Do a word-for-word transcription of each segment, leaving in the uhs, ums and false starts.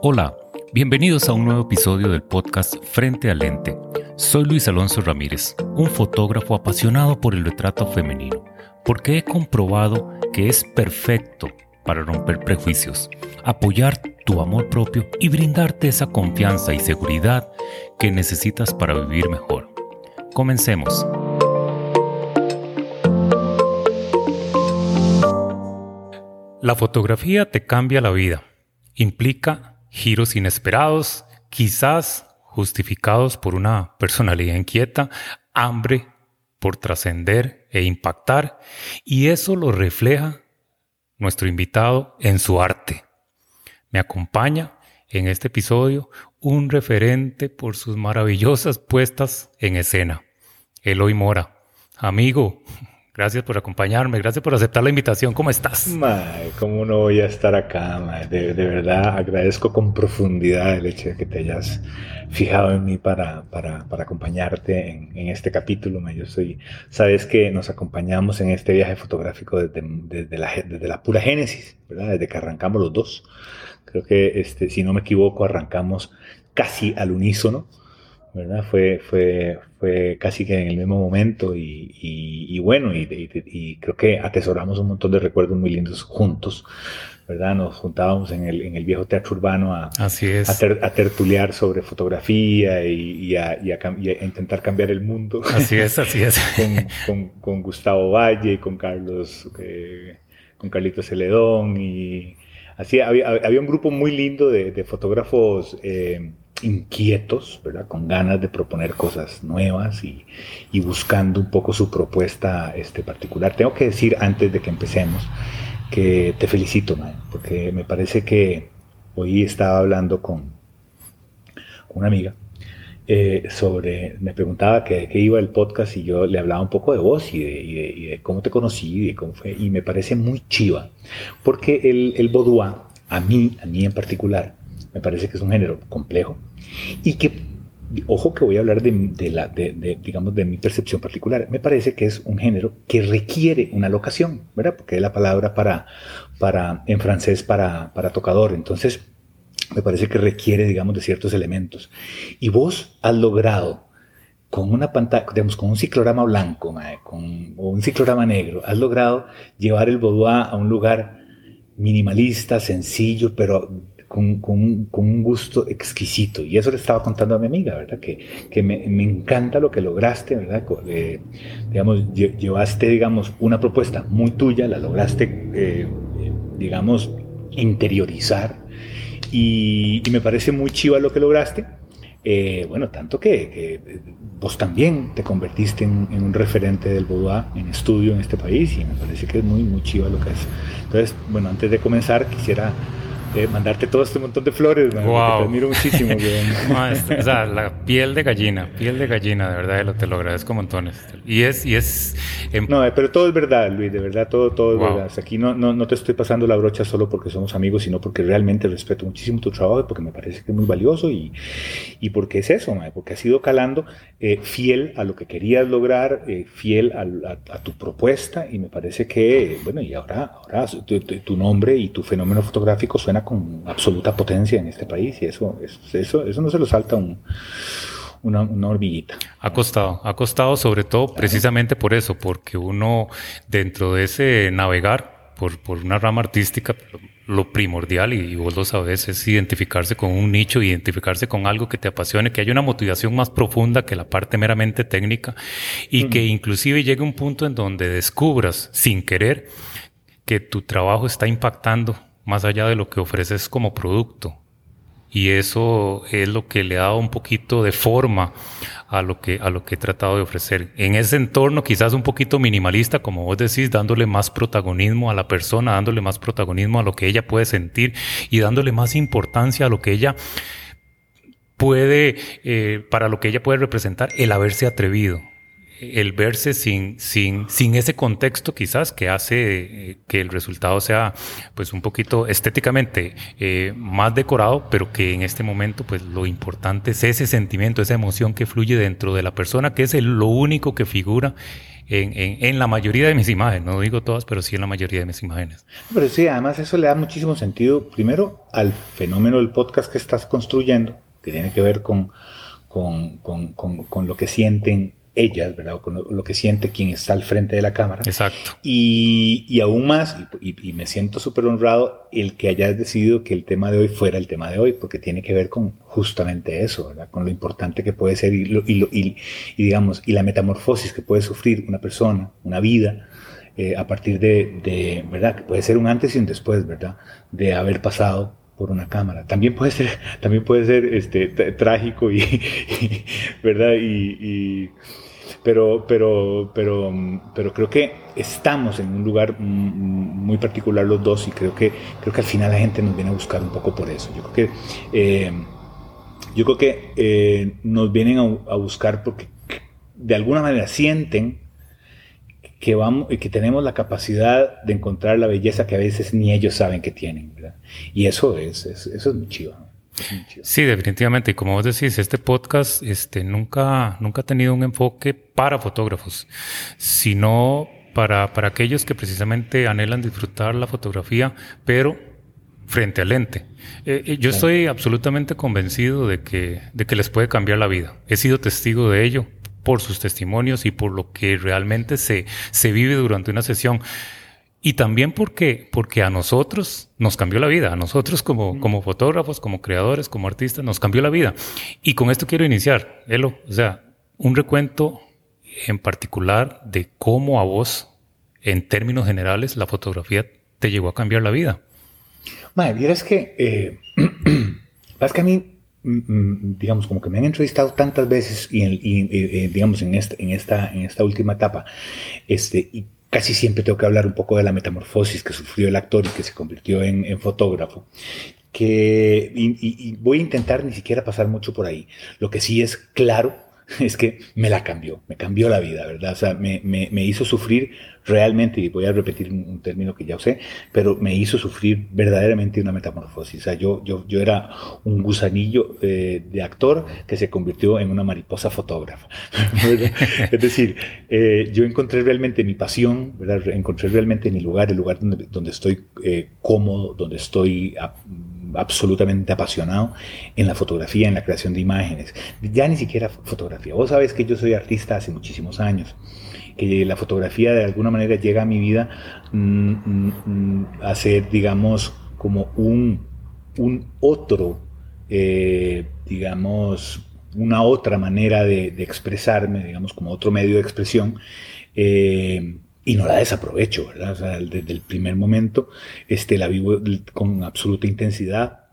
Hola, bienvenidos a un nuevo episodio del podcast Frente al Lente. Soy Luis Alonso Ramírez, un fotógrafo apasionado por el retrato femenino, porque he comprobado que es perfecto para romper prejuicios, apoyar tu amor propio y brindarte esa confianza y seguridad que necesitas para vivir mejor. Comencemos. La fotografía te cambia la vida. Implica giros inesperados, quizás justificados por una personalidad inquieta, hambre por trascender e impactar, y eso lo refleja nuestro invitado en su arte. Me acompaña en este episodio un referente por sus maravillosas puestas en escena, Eloy Mora. Amigo, gracias por acompañarme, gracias por aceptar la invitación. ¿Cómo estás? Mae, ¿cómo no voy a estar acá, mae? De, de verdad agradezco con profundidad el hecho de que te hayas fijado en mí para, para, para acompañarte en, en este capítulo, mae. Yo soy, sabes que nos acompañamos en este viaje fotográfico desde, desde, la, desde la pura génesis, ¿verdad? Desde que arrancamos los dos. Creo que, este, si no me equivoco, arrancamos casi al unísono, ¿verdad? Fue, fue, fue casi que en el mismo momento y, y, y bueno, y, y, y creo que atesoramos un montón de recuerdos muy lindos juntos, ¿verdad? Nos juntábamos en el, en el viejo teatro urbano a, Así es. a, ter, a tertuliar sobre fotografía y, y, a, y, a, y a intentar cambiar el mundo. Así es, así es. con, con, con Gustavo Valle, con Carlos, eh, con Carlitos Celedón y así había, había un grupo muy lindo de, de fotógrafos eh, inquietos, ¿verdad? Con ganas de proponer cosas nuevas y, y buscando un poco su propuesta este, particular. Tengo que decir antes de que empecemos que te felicito, man, porque me parece que hoy estaba hablando con, con una amiga eh, sobre, me preguntaba que, que iba el podcast y yo le hablaba un poco de vos y de, y de, y de cómo te conocí y de cómo fue, y me parece muy chiva, porque el, el boudoir, a mí, a mí en particular, me parece que es un género complejo y que, ojo que voy a hablar de, de, la, de, de, digamos, de mi percepción particular, me parece que es un género que requiere una locación, ¿verdad? Porque es la palabra para, para, en francés para, para tocador, entonces me parece que requiere, digamos, de ciertos elementos. Y vos has logrado, con una pantalla, digamos, con un ciclorama blanco, con, o un ciclorama negro, has logrado llevar el boudoir a un lugar minimalista, sencillo, pero Con, con, con un gusto exquisito. Y eso le estaba contando a mi amiga, ¿verdad? Que, que me, me encanta lo que lograste, ¿verdad? Eh, digamos, llevaste, digamos, una propuesta muy tuya, la lograste, eh, digamos, interiorizar. Y, y me parece muy chiva lo que lograste. Eh, bueno, tanto que, que vos también te convertiste en, en un referente del boudoir en estudio en este país. Y me parece que es muy, muy chiva lo que es. Entonces, bueno, antes de comenzar, quisiera Eh, mandarte todo este montón de flores, man, wow. Te admiro muchísimo. No, es, o sea, la piel de gallina, piel de gallina, de verdad, lo, te lo agradezco montones. Y es, y es... En... No, pero todo es verdad, Luis, de verdad, todo, todo wow. es verdad. O sea, aquí no, no, no te estoy pasando la brocha solo porque somos amigos, sino porque realmente respeto muchísimo tu trabajo y porque me parece que es muy valioso y, y porque es eso, man, porque has ido calando eh, fiel a lo que querías lograr, eh, fiel a, a, a tu propuesta y me parece que, bueno, y ahora, ahora tu, tu, tu nombre y tu fenómeno fotográfico suena con absoluta potencia en este país y eso, eso, eso no se lo salta un, una, una hormiguita. Ha costado, ha costado sobre todo claro. Precisamente por eso, porque uno dentro de ese navegar por, por una rama artística, lo primordial, y vos lo sabes, es identificarse con un nicho, identificarse con algo que te apasione, que haya una motivación más profunda que la parte meramente técnica y uh-huh. que inclusive llegue un punto en donde descubras sin querer que tu trabajo está impactando más allá de lo que ofreces como producto. Y eso es lo que le ha dado un poquito de forma a lo que, a lo que he tratado de ofrecer. En ese entorno quizás un poquito minimalista, como vos decís, dándole más protagonismo a la persona, dándole más protagonismo a lo que ella puede sentir y dándole más importancia a lo que ella puede, eh, para lo que ella puede representar, el haberse atrevido. El verse sin, sin, sin ese contexto quizás que hace eh, que el resultado sea pues un poquito estéticamente eh, más decorado, pero que en este momento pues lo importante es ese sentimiento, esa emoción que fluye dentro de la persona, que es el, lo único que figura en, en, en la mayoría de mis imágenes, no digo todas, pero sí en la mayoría de mis imágenes. Pero sí, además eso le da muchísimo sentido, primero, al fenómeno del podcast que estás construyendo, que tiene que ver con, con, con, con, con lo que sienten ellas, ¿verdad? O con lo, lo que siente quien está al frente de la cámara. Exacto. Y, y aún más, y, y me siento súper honrado el que hayas decidido que el tema de hoy fuera el tema de hoy, porque tiene que ver con justamente eso, ¿verdad? Con lo importante que puede ser y, lo, y, lo, y, y digamos, y la metamorfosis que puede sufrir una persona, una vida, eh, a partir de, de, ¿verdad? Que puede ser un antes y un después, ¿verdad? De haber pasado por una cámara. También puede ser, también puede ser este, trágico y, y ¿verdad? Y, y pero, pero, pero, pero creo que estamos en un lugar muy particular los dos y creo que, creo que al final la gente nos viene a buscar un poco por eso. Yo creo que, eh, yo creo que eh, nos vienen a, a buscar porque de alguna manera sienten que, vamos, que tenemos la capacidad de encontrar la belleza que a veces ni ellos saben que tienen, ¿verdad? Y eso es, es, eso es muy chido, ¿no? Sí, definitivamente. Y como vos decís, este podcast este, nunca, nunca ha tenido un enfoque para fotógrafos, sino para, para aquellos que precisamente anhelan disfrutar la fotografía, pero frente al lente. Eh, yo estoy absolutamente convencido de que, de que les puede cambiar la vida. He sido testigo de ello por sus testimonios y por lo que realmente se, se vive durante una sesión. Y también porque, porque a nosotros nos cambió la vida, a nosotros como, como fotógrafos, como creadores, como artistas, nos cambió la vida. Y con esto quiero iniciar, Elo, o sea, un recuento en particular de cómo a vos, en términos generales, la fotografía te llegó a cambiar la vida. Madre, vieras que, eh, es que a mí, digamos, como que me han entrevistado tantas veces y, y, y digamos, en esta, en, esta, en esta última etapa, este, y casi siempre tengo que hablar un poco de la metamorfosis que sufrió el actor y que se convirtió en, en fotógrafo. Que, y, y, y voy a intentar ni siquiera pasar mucho por ahí. Lo que sí es claro es que me la cambió, me cambió la vida, ¿verdad? O sea, me, me, me hizo sufrir realmente, y voy a repetir un, un término que ya usé, pero me hizo sufrir verdaderamente una metamorfosis. O sea, yo, yo, yo era un gusanillo eh, de actor que se convirtió en una mariposa fotógrafa, ¿verdad? Es decir, eh, yo encontré realmente mi pasión, ¿verdad? Encontré realmente mi lugar, el lugar donde, donde estoy eh, cómodo, donde estoy a, absolutamente apasionado en la fotografía, en la creación de imágenes. Ya ni siquiera fotografía. Vos sabés que yo soy artista hace muchísimos años, que la fotografía de alguna manera llega a mi vida mmm, mmm, a ser, digamos, como un, un otro, eh, digamos, una otra manera de, de expresarme, digamos, como otro medio de expresión, eh, y no la desaprovecho, ¿verdad? O sea, desde el primer momento este, la vivo con absoluta intensidad.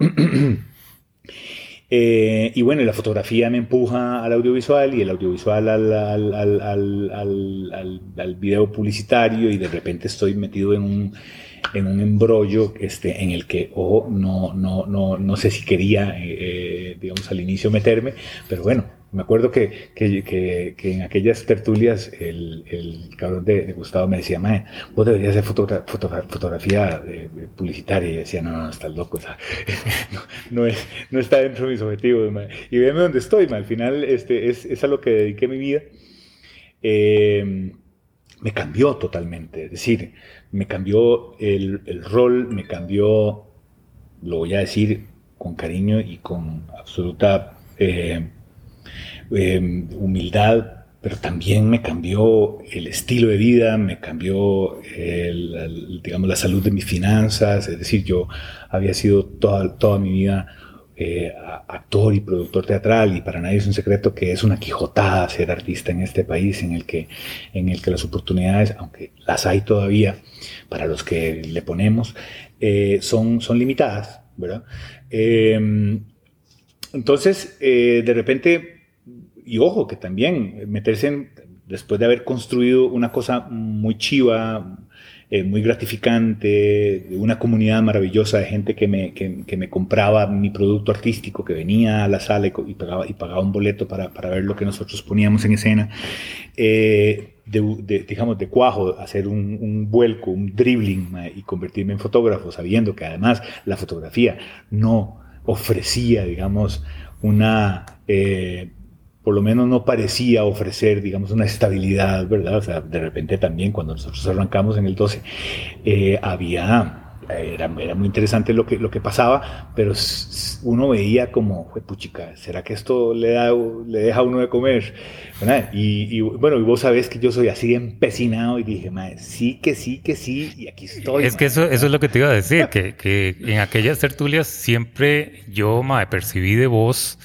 Eh, y bueno, la fotografía me empuja al audiovisual y el audiovisual al, al, al, al, al, al, al video publicitario, y de repente estoy metido en un, en un embrollo este, en el que, ojo, no, no, no, no sé si quería, eh, digamos, al inicio meterme, pero bueno, me acuerdo que, que, que, que en aquellas tertulias el, el cabrón de, de Gustavo me decía, mae, vos deberías hacer fotogra fotogra fotografía de, de publicitaria. Y yo decía, no, no, estás loco, o sea, no, no, es, no está dentro de mis objetivos, mae. Y véame dónde estoy, mae. Al final este, es, es a lo que dediqué mi vida. Eh, me cambió totalmente, es decir, me cambió el, el rol, me cambió, lo voy a decir con cariño y con absoluta eh, eh, humildad, pero también me cambió el estilo de vida, me cambió el, el, digamos, la salud de mis finanzas. Es decir, yo había sido toda, toda mi vida eh, actor y productor teatral, y para nadie es un secreto que es una quijotada ser artista en este país, en el que, en el que las oportunidades, aunque las hay todavía para los que le ponemos, eh, son, son limitadas, ¿verdad? Eh, entonces, eh, de repente, y ojo, que también meterse en, después de haber construido una cosa muy chiva, eh, muy gratificante, una comunidad maravillosa de gente que me, que, que me compraba mi producto artístico, que venía a la sala y, y, pagaba, y pagaba un boleto para, para ver lo que nosotros poníamos en escena, eh, de, de, digamos, de cuajo, hacer un, un vuelco, un dribbling, eh, y convertirme en fotógrafo, sabiendo que además la fotografía no ofrecía, digamos, una... Eh, por lo menos no parecía ofrecer, digamos, una estabilidad, ¿verdad? O sea, de repente también cuando nosotros arrancamos en el doce, eh, había... Era, era muy interesante lo que, lo que pasaba, pero uno veía como, puchica, ¿será que esto le, da, le deja a uno de comer? Y, y bueno, y vos sabés que yo soy así empecinado y dije, madre, sí, que sí, que sí, y aquí estoy. Es madre, que eso, eso es lo que te iba a decir, que, que en aquellas tertulias siempre yo, madre, percibí de vos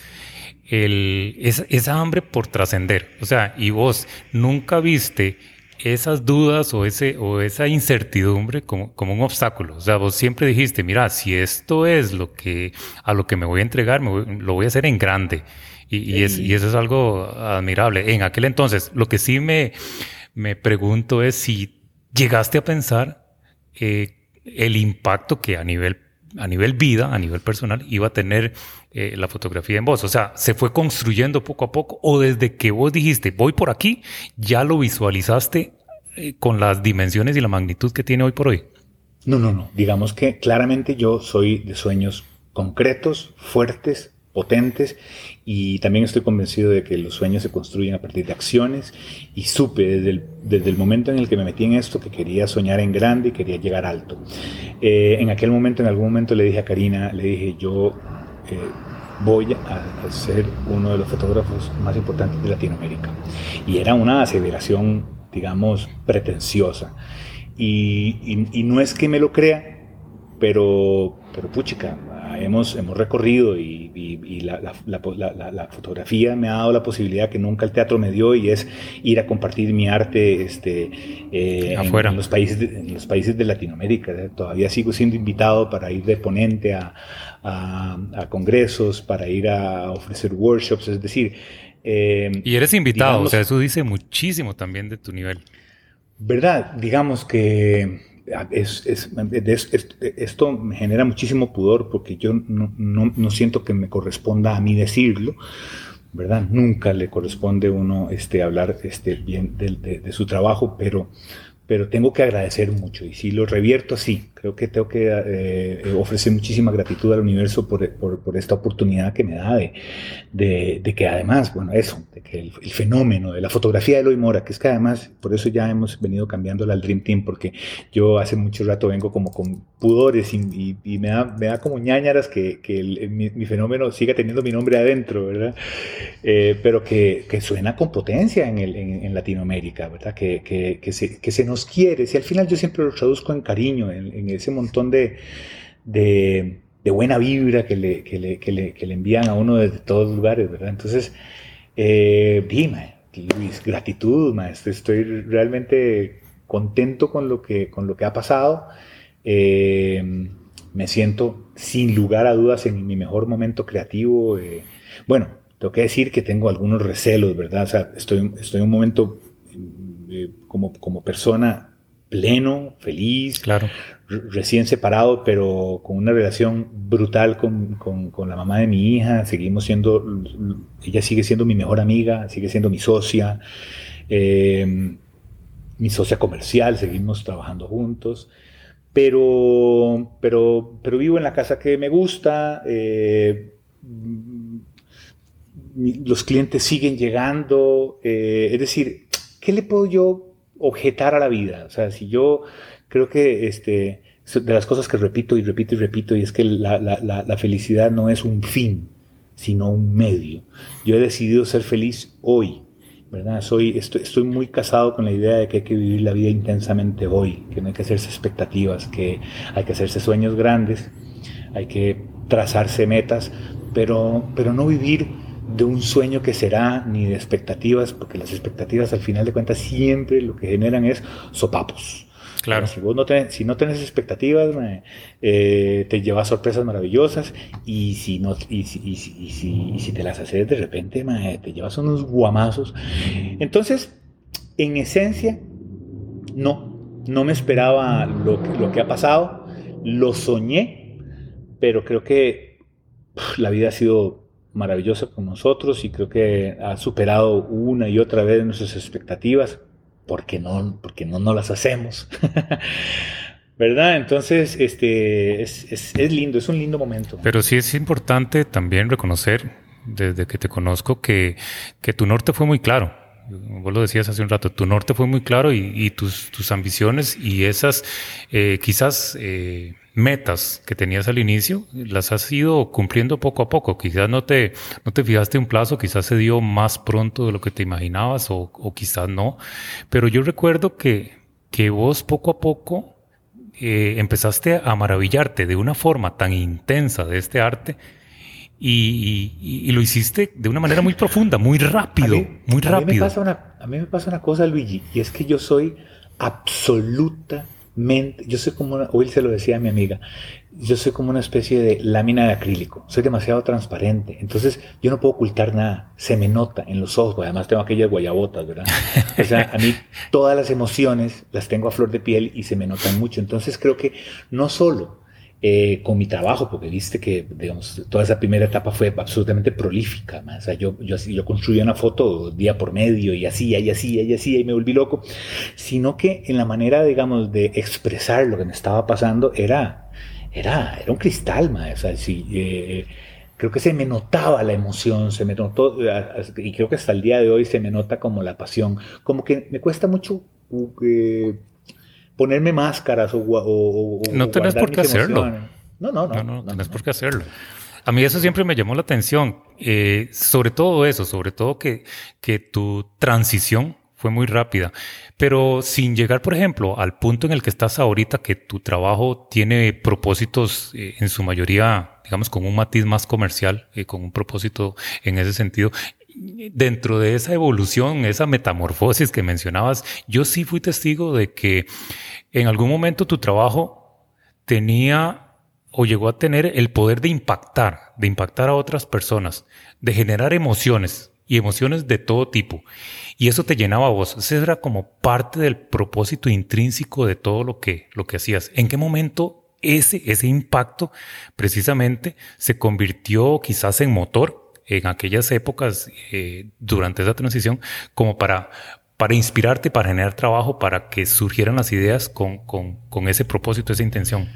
el, esa, esa hambre por trascender. O sea, y vos nunca viste esas dudas o ese o esa incertidumbre como, como un obstáculo. O sea, vos siempre dijiste, mira, si esto es lo que a lo que me voy a entregar, me voy, lo voy a hacer en grande. Y, y, es, y eso es algo admirable. En aquel entonces, lo que sí me, me pregunto es si llegaste a pensar eh, el impacto que a nivel, a nivel vida, a nivel personal, iba a tener eh, la fotografía en vos. O sea, ¿se fue construyendo poco a poco o desde que vos dijiste, voy por aquí, ya lo visualizaste eh, con las dimensiones y la magnitud que tiene hoy por hoy? No, no, no. Digamos que claramente yo soy de sueños concretos, fuertes, potentes, y también estoy convencido de que los sueños se construyen a partir de acciones, y supe desde el, desde el momento en el que me metí en esto que quería soñar en grande y quería llegar alto. Eh, en aquel momento, en algún momento le dije a Karina, le dije yo eh, voy a, a ser uno de los fotógrafos más importantes de Latinoamérica, y era una aseveración, digamos, pretenciosa, y, y, y no es que me lo crea, pero, pero puchica, hemos, hemos recorrido y, y, y la, la, la, la, la fotografía me ha dado la posibilidad que nunca el teatro me dio, y es ir a compartir mi arte este, eh, en, en, los países de, en los países de Latinoamérica. ¿eh? Todavía sigo siendo invitado para ir de ponente a, a, a congresos, para ir a ofrecer workshops, es decir... Eh, y eres invitado, digamos, o sea, eso dice muchísimo también de tu nivel. ¿Verdad? Digamos que... Es, es, es, es, esto me genera muchísimo pudor porque yo no, no, no siento que me corresponda a mí decirlo, ¿verdad? Nunca le corresponde a uno este, hablar este, bien de, de, de su trabajo, pero, pero tengo que agradecer mucho, y si lo revierto así, creo que tengo que eh, ofrecer muchísima gratitud al universo por, por, por esta oportunidad que me da de, de, de que además, bueno, eso, de que el, el fenómeno de la fotografía de Eloy Mora, que es que además, por eso ya hemos venido cambiándola al Dream Team, porque yo hace mucho rato vengo como con pudores y, y, y me, da, me da como ñáñaras que, que el, el, mi, mi fenómeno siga teniendo mi nombre adentro, ¿verdad? Eh, pero que, que suena con potencia en, el, en, en Latinoamérica, ¿verdad? Que, que, que, se, que se nos quiere, si al final yo siempre lo traduzco en cariño, en, en ese montón de, de, de buena vibra que le, que, le, que, le, que le envían a uno desde todos los lugares, ¿verdad? Entonces, eh, dime, Luis, gratitud, maestro, estoy realmente contento con lo que, con lo que ha pasado. Eh, me siento sin lugar a dudas en mi mejor momento creativo. Eh, bueno, tengo que decir que tengo algunos recelos, ¿verdad? O sea, estoy, estoy en un momento eh, como, como persona pleno, feliz, claro, recién separado, pero con una relación brutal con, con, con la mamá de mi hija. Seguimos siendo, ella sigue siendo mi mejor amiga, sigue siendo mi socia, eh, mi socia comercial, seguimos trabajando juntos, pero, pero, pero vivo en la casa que me gusta, eh, los clientes siguen llegando, eh, es decir, ¿qué le puedo yo objetar a la vida? O sea, si yo creo que este, de las cosas que repito y repito y repito, y es que la, la, la, la felicidad no es un fin, sino un medio. Yo he decidido ser feliz hoy, ¿verdad? Soy, estoy, estoy muy casado con la idea de que hay que vivir la vida intensamente hoy, que no hay que hacerse expectativas, que hay que hacerse sueños grandes, hay que trazarse metas, pero, pero no vivir de un sueño que será, ni de expectativas, porque las expectativas al final de cuentas siempre lo que generan es sopapos. Claro. Si vos no tenés, si no tenés expectativas, eh, te llevas sorpresas maravillosas, y si no, y si, y si, y si, y si te las haces de repente, man, te llevas unos guamazos. Entonces, en esencia, no, no me esperaba lo que, lo que ha pasado, lo soñé, pero creo que uf, la vida ha sido maravillosa con nosotros, y creo que ha superado una y otra vez nuestras expectativas, porque no, porque no, no las hacemos. ¿Verdad? Entonces, este, es, es, es lindo, es un lindo momento. Pero sí es importante también reconocer desde que te conozco, que, que tu norte fue muy claro. Vos lo decías hace un rato, tu norte fue muy claro y, y tus, tus ambiciones y esas eh, quizás eh, metas que tenías al inicio las has ido cumpliendo poco a poco. Quizás no te, no te fijaste un plazo, quizás se dio más pronto de lo que te imaginabas o, o quizás no. Pero yo recuerdo que, que vos poco a poco eh, empezaste a maravillarte de una forma tan intensa de este arte. Y, y, y lo hiciste de una manera muy profunda, muy rápido, mí, muy a rápido. Mí me pasa una, a mí me pasa una cosa, Luigi, y es que yo soy absolutamente, yo soy como una, hoy se lo decía a mi amiga, yo soy como una especie de lámina de acrílico, soy demasiado transparente, entonces yo no puedo ocultar nada, se me nota en los ojos, además tengo aquellas guayabotas, ¿verdad? O sea, a mí todas las emociones las tengo a flor de piel y se me notan mucho, entonces creo que no solo Eh, con mi trabajo, porque viste que, digamos, toda esa primera etapa fue absolutamente prolífica, man. O sea, yo, yo, yo construía una foto día por medio y hacía y hacía y hacía y me volví loco, sino que en la manera, digamos, de expresar lo que me estaba pasando era, era, era un cristal, man. O sea, sí, eh, creo que se me notaba la emoción, se me notó, y creo que hasta el día de hoy se me nota como la pasión, como que me cuesta mucho eh, ponerme máscaras o, o, o no tenés por qué hacerlo. No, no, no. No, no, no tenés no. por qué hacerlo. A mí eso siempre me llamó la atención. Eh, sobre todo eso, sobre todo que, que tu transición fue muy rápida. Pero sin llegar, por ejemplo, al punto en el que estás ahorita, que tu trabajo tiene propósitos eh, en su mayoría, digamos, con un matiz más comercial, eh, con un propósito en ese sentido. Dentro de esa evolución, esa metamorfosis que mencionabas, yo sí fui testigo de que en algún momento tu trabajo tenía o llegó a tener el poder de impactar, de impactar a otras personas, de generar emociones y emociones de todo tipo. Y eso te llenaba a vos. Eso era como parte del propósito intrínseco de todo lo que, lo que hacías. ¿En qué momento ese, ese impacto precisamente se convirtió quizás en motor en aquellas épocas, eh, durante esa transición, como para, para inspirarte, para generar trabajo, para que surgieran las ideas con, con, con ese propósito, esa intención?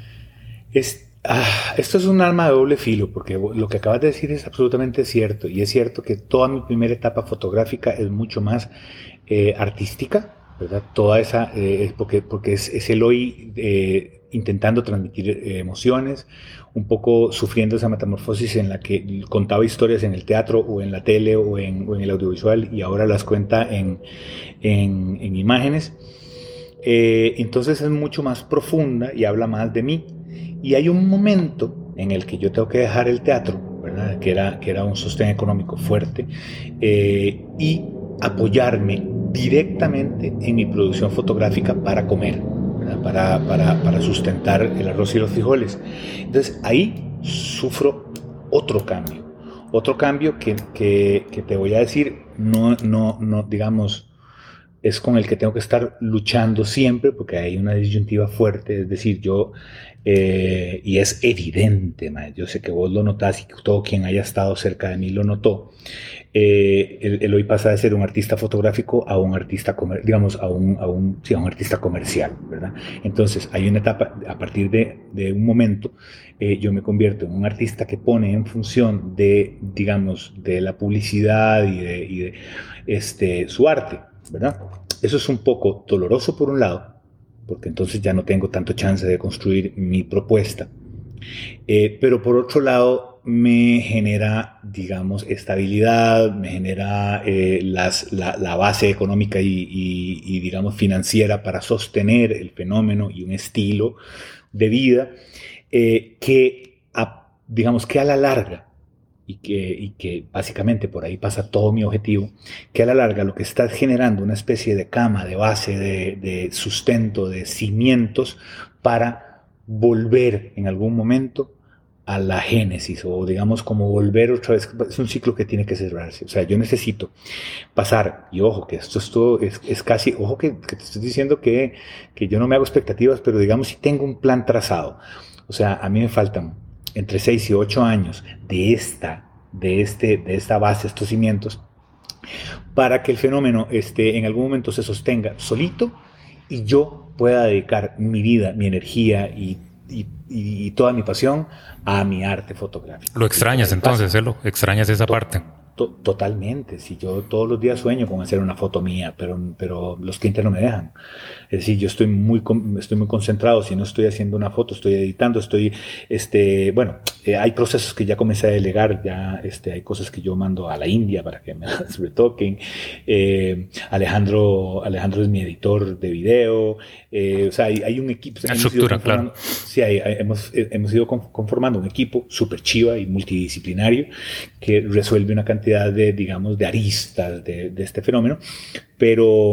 Es, ah, esto es un arma de doble filo, porque lo que acabas de decir es absolutamente cierto, y es cierto que toda mi primera etapa fotográfica es mucho más eh, artística, ¿verdad? Toda esa, eh, porque, porque es, es el hoy eh, intentando transmitir eh, emociones, un poco sufriendo esa metamorfosis en la que contaba historias en el teatro o en la tele o en, o en el audiovisual y ahora las cuenta en, en, en imágenes. Eh, entonces es mucho más profunda y habla más de mí. Y hay un momento en el que yo tengo que dejar el teatro, ¿verdad? Que era, que era un sostén económico fuerte, eh, y apoyarme directamente en mi producción fotográfica para comer, Para, para, para sustentar el arroz y los frijoles. Entonces ahí sufro otro cambio, otro cambio que, que, que te voy a decir, no, no, no, digamos, es con el que tengo que estar luchando siempre, porque hay una disyuntiva fuerte, es decir, yo, eh, y es evidente, man, yo sé que vos lo notás y que todo quien haya estado cerca de mí lo notó. Eh, el, el hoy pasa de ser un artista fotográfico a un artista, comer, digamos, a un, a, un, sí, a un artista comercial, ¿verdad? Entonces, hay una etapa, a partir de, de un momento, eh, yo me convierto en un artista que pone en función de, digamos, de la publicidad y de, y de este, su arte, ¿verdad? Eso es un poco doloroso por un lado, porque entonces ya no tengo tanto chance de construir mi propuesta. Eh, pero por otro lado me genera, digamos, estabilidad, me genera eh, las, la, la base económica y, y, y, digamos, financiera para sostener el fenómeno y un estilo de vida eh, que, a, digamos, que a la larga, y que, y que básicamente por ahí pasa todo mi objetivo, que a la larga lo que está generando una especie de cama, de base, de, de sustento, de cimientos para volver en algún momento a la génesis, o digamos como volver otra vez. Es un ciclo que tiene que cerrarse. O sea, yo necesito pasar, y ojo que esto es todo, es, es casi, ojo que, que te estoy diciendo que, que yo no me hago expectativas, pero digamos si tengo un plan trazado. O sea, a mí me faltan entre seis y ocho años de esta, de este, de esta base, estos cimientos, para que el fenómeno este, en algún momento se sostenga solito y yo pueda dedicar mi vida, mi energía y y, y toda mi pasión a mi arte fotográfico. ¿Lo extrañas entonces, Elo? ¿Extrañas esa parte? To- totalmente. Si yo todos los días sueño con hacer una foto mía, pero, pero los clientes no me dejan. Es decir, yo estoy muy, con- estoy muy concentrado. Si no estoy haciendo una foto, estoy editando, estoy, este, bueno, eh, hay procesos que ya comencé a delegar, ya, este, hay cosas que yo mando a la India para que me las retoquen. Eh, Alejandro, Alejandro es mi editor de video. Eh, o sea, hay, hay un equipo. La estructura, claro. Sí, hay, hay, hemos, hemos ido conformando un equipo súper chiva y multidisciplinario que resuelve una cantidad de, digamos, de aristas de, de este fenómeno, pero,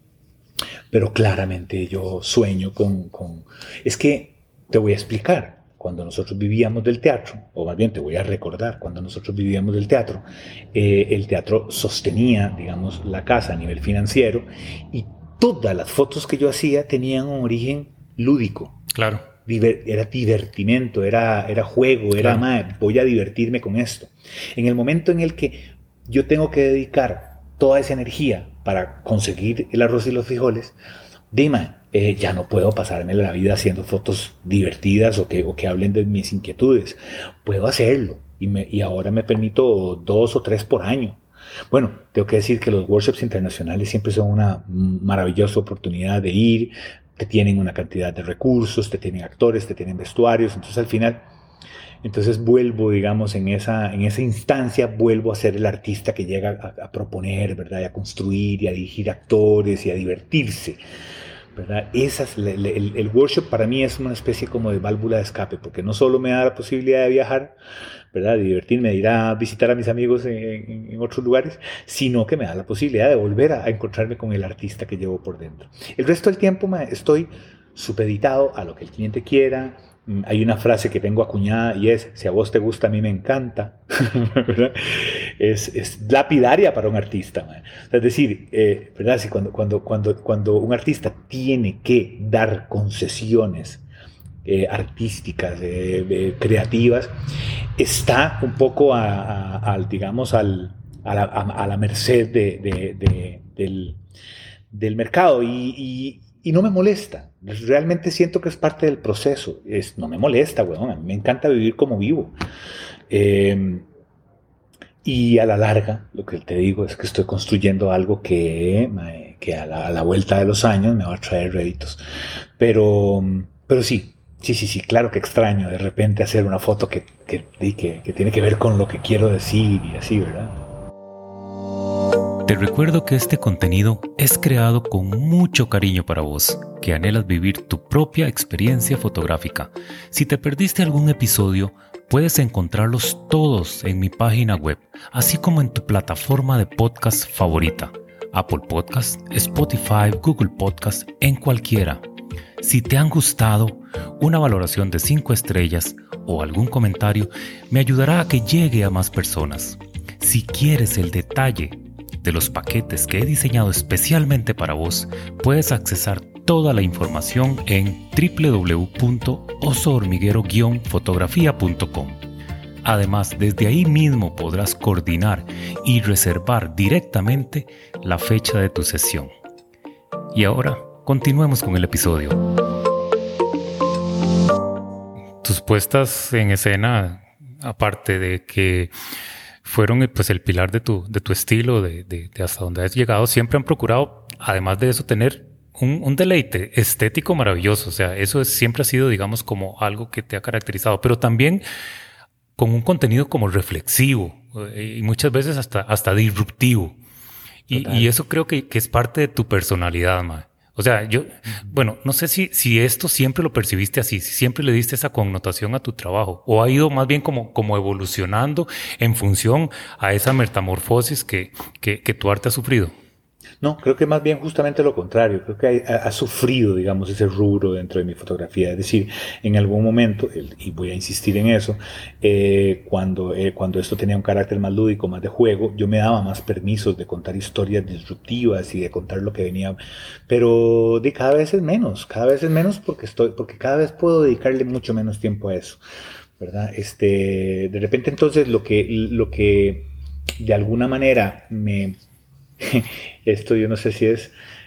pero claramente yo sueño con, con... Es que te voy a explicar, cuando nosotros vivíamos del teatro, o más bien te voy a recordar, cuando nosotros vivíamos del teatro, eh, el teatro sostenía, digamos, la casa a nivel financiero y todas las fotos que yo hacía tenían un origen lúdico. Claro. Diver, era divertimento, era, era juego, era, claro. mae, voy a divertirme con esto. En el momento en el que yo tengo que dedicar toda esa energía para conseguir el arroz y los frijoles, dime, eh, ya no puedo pasarme la vida haciendo fotos divertidas o que, o que hablen de mis inquietudes. Puedo hacerlo y, me, y ahora me permito dos o tres por año. Bueno, tengo que decir que los workshops internacionales siempre son una maravillosa oportunidad de ir. Te tienen una cantidad de recursos, te tienen actores, te tienen vestuarios, entonces al final, entonces vuelvo, digamos, en esa, en esa instancia, vuelvo a ser el artista que llega a, a proponer, ¿verdad? Y a construir y a dirigir actores y a divertirse, ¿verdad? Esas, el, el, el workshop para mí es una especie como de válvula de escape, porque no solo me da la posibilidad de viajar, ¿verdad? De divertirme, de ir a visitar a mis amigos en, en, en otros lugares, sino que me da la posibilidad de volver a, a encontrarme con el artista que llevo por dentro. El resto del tiempo me, estoy supeditado a lo que el cliente quiera. Hay una frase que tengo acuñada y es, si a vos te gusta, a mí me encanta. es, es lapidaria para un artista. Man. Es decir, eh, ¿verdad? Si cuando, cuando, cuando, cuando un artista tiene que dar concesiones Eh, artísticas, eh, eh, creativas, está un poco a, a, a, digamos, al, a, la, a, a la merced de, de, de, del, del mercado y, y, y no me molesta. Realmente siento que es parte del proceso. Es, no me molesta, weón. A mí me encanta vivir como vivo. Eh, y a la larga, lo que te digo es que estoy construyendo algo que, que a, la, a la vuelta de los años me va a traer réditos. Pero, pero sí, Sí, sí, sí, claro que extraño de repente hacer una foto que, que, que, que tiene que ver con lo que quiero decir y así, ¿verdad? Te recuerdo que este contenido es creado con mucho cariño para vos, que anhelas vivir tu propia experiencia fotográfica. Si te perdiste algún episodio, puedes encontrarlos todos en mi página web, así como en tu plataforma de podcast favorita, Apple Podcast, Spotify, Google Podcast, en cualquiera. Si te han gustado, una valoración de cinco estrellas o algún comentario me ayudará a que llegue a más personas. Si quieres el detalle de los paquetes que he diseñado especialmente para vos, puedes accesar toda la información en w w w punto oso hormiguero guion fotografía punto com. Además, desde ahí mismo podrás coordinar y reservar directamente la fecha de tu sesión. Y ahora, continuemos con el episodio. Tus puestas en escena, aparte de que fueron pues el pilar de tu, de tu estilo, de, de, de hasta donde has llegado, siempre han procurado, además de eso, tener un, un deleite estético maravilloso. O sea, eso es, siempre ha sido, digamos, como algo que te ha caracterizado, pero también con un contenido como reflexivo eh, y muchas veces hasta, hasta disruptivo. Y, y eso creo que, que es parte de tu personalidad, man. O sea, yo, bueno, no sé si, si esto siempre lo percibiste así, si siempre le diste esa connotación a tu trabajo, o ha ido más bien como, como evolucionando en función a esa metamorfosis que, que, que tu arte ha sufrido. No, creo que más bien justamente lo contrario. Creo que ha, ha sufrido, digamos, ese rubro dentro de mi fotografía. Es decir, en algún momento, y voy a insistir en eso, eh, cuando, eh, cuando esto tenía un carácter más lúdico, más de juego, yo me daba más permisos de contar historias disruptivas y de contar lo que venía. Pero de cada vez es menos, cada vez es menos porque, estoy, porque cada vez puedo dedicarle mucho menos tiempo a eso, ¿verdad? Este, de repente entonces lo que, lo que de alguna manera me... Esto yo no sé si es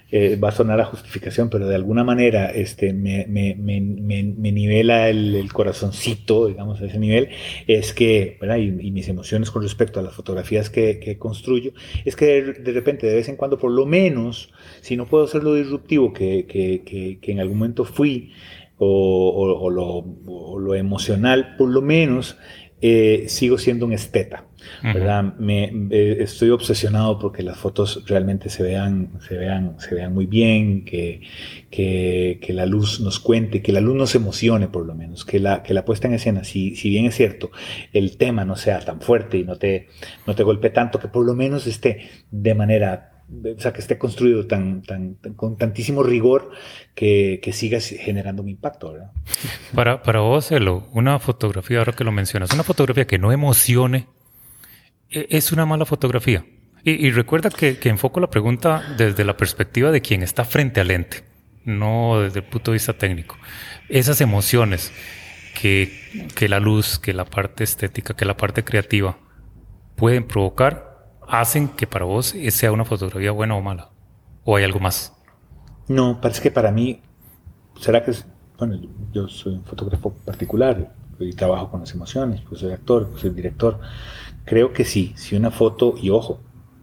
eh, va a sonar a justificación, pero de alguna manera este, me, me, me, me, me nivela el, el corazoncito, digamos, a ese nivel, es que, ¿verdad? Y, y mis emociones con respecto a las fotografías que, que construyo, es que de, de repente, de vez en cuando, por lo menos, si no puedo ser lo disruptivo que, que, que, que en algún momento fui, o, o, o, lo, o lo emocional, por lo menos eh, sigo siendo un esteta, ¿verdad? Uh-huh. Me, eh, estoy obsesionado porque las fotos realmente se vean, se vean, se vean muy bien, que, que, que la luz nos cuente, que la luz nos emocione por lo menos, que la, que la puesta en escena, si, si bien es cierto, el tema no sea tan fuerte y no te, no te golpee tanto, que por lo menos esté de manera... O sea, que esté construido tan, tan, tan, con tantísimo rigor que, que siga generando un impacto, ¿verdad? Para, para vos, Elo, una fotografía, ahora que lo mencionas, una fotografía que no emocione, es una mala fotografía. Y, y recuerda que, que enfoco la pregunta desde la perspectiva de quien está frente al lente, no desde el punto de vista técnico. Esas emociones que, que la luz, que la parte estética, que la parte creativa pueden provocar, hacen que para vos sea una fotografía buena o mala. ¿O hay algo más? No, parece que para mí, será que es, bueno, yo soy un fotógrafo particular y trabajo con las emociones, pues soy actor, pues soy director. Creo que sí, si una foto, y ojo,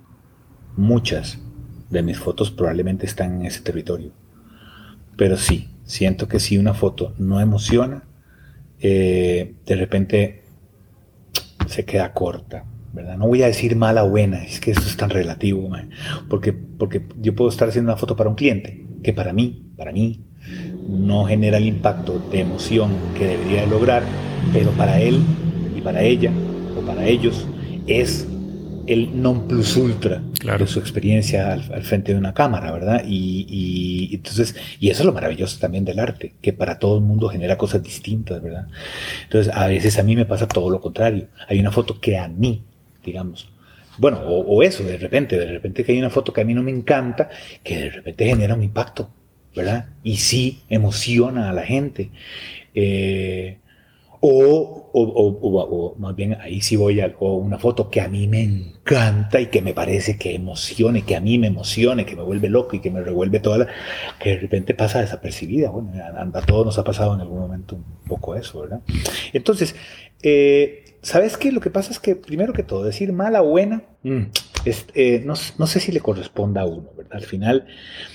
muchas de mis fotos probablemente están en ese territorio. Pero sí, siento que si una foto no emociona, eh, de repente se queda corta, ¿verdad? No voy a decir mala o buena, es que eso es tan relativo, man, porque, porque yo puedo estar haciendo una foto para un cliente que para mí, para mí, no genera el impacto de emoción que debería de lograr, pero para él y para ella o para ellos es el non plus ultra, claro, de su experiencia al, al frente de una cámara, ¿verdad? Y, y entonces, y eso es lo maravilloso también del arte, que para todo el mundo genera cosas distintas, ¿verdad? Entonces, a veces a mí me pasa todo lo contrario. Hay una foto que a mí, digamos, bueno, o, o eso, de repente, de repente que hay una foto que a mí no me encanta, que de repente genera un impacto, ¿verdad? Y sí emociona a la gente. Eh, o, o, o, o, o más bien ahí sí voy a o una foto que a mí me encanta y que me parece que emocione, que a mí me emocione, que me vuelve loco y que me revuelve toda la... que de repente pasa desapercibida. Bueno, a, a todos nos ha pasado en algún momento un poco eso, ¿verdad? Entonces, eh, ¿sabes qué? Lo que pasa es que, primero que todo, decir mala o buena, mm, es, eh, no, no sé si le corresponda a uno, ¿verdad? Al final,